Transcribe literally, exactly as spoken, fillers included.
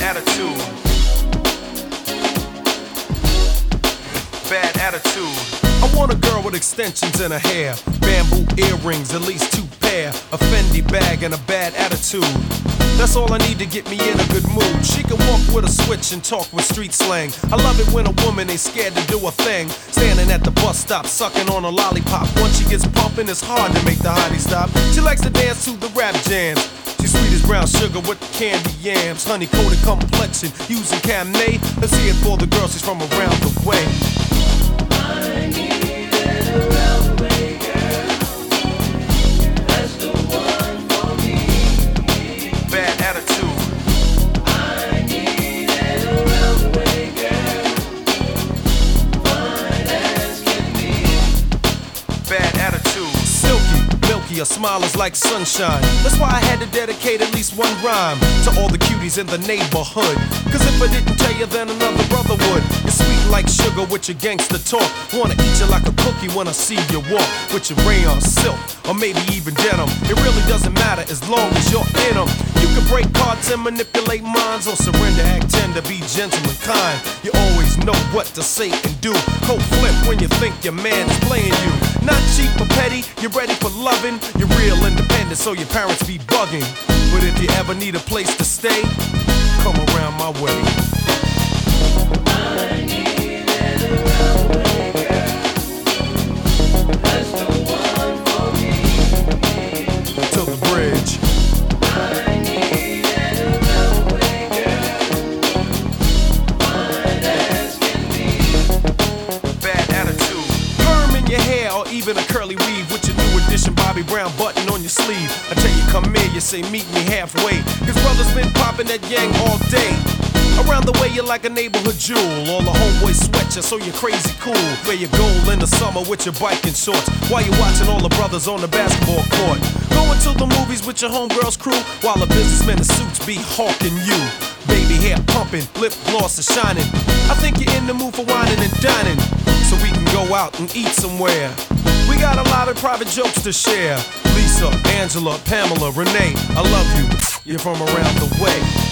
attitude. Bad attitude. I want a girl with extensions in her hair, bamboo earrings, at least two pair, a Fendi bag and a bad attitude. That's all I need to get me in a good mood. She can walk with a switch and talk with street slang. I love it when a woman ain't scared to do a thing. Standing at the bus stop, sucking on a lollipop. Once she gets pumping, it's hard to make the hottie stop. She likes to dance to the rap jams. She's sweet as brown sugar with the candy yams. Honey coated complexion, using Camnay. Let's see it for the girl, she's from around the way. I need it around the way, girl. That's the one for me. Bad attitude. I need it around the way, girl. Fine as can be. Bad attitude. Silky, milky, her smile is like sunshine. That's why I had to dedicate at least one rhyme to all the cuties in the neighborhood. Cause if I didn't tell you, then another brother would. You're sweet like sugar with your gangster talk. Wanna eat you like a cookie when I see you walk. With your rayon silk, or maybe even denim. It really doesn't matter as long as you're in them. You can break hearts and manipulate minds, or surrender, act tender, be gentle and kind. You always know what to say and do. Cold flip when you think your man is playing you. Not cheap or petty, you're ready for loving. You're real independent, so your parents be bugging. But if you ever need a place to stay, come around my way. I need it around the way, girl. That's the one for me. To the bridge. I need it around the way, girl. Fine as can be. Bad attitude. Perm in your hair or even a curly weave with your new edition Bobby Brown button on your sleeve. I tell you come here, you say meet me halfway. Cause brothers been popping that yang all day. Around the way you're like a neighborhood jewel. All the homeboys sweat you so you're crazy cool. Wear your gold in the summer with your biking shorts while you're watching all the brothers on the basketball court. Going to the movies with your homegirls crew while the businessmen in suits be hawking you. Baby hair pumping, lip gloss is shining. I think you're in the mood for whining and dining, so we can go out and eat somewhere. We got a lot of private jokes to share. Lisa, Angela, Pamela, Renee, I love you. You're from around the way.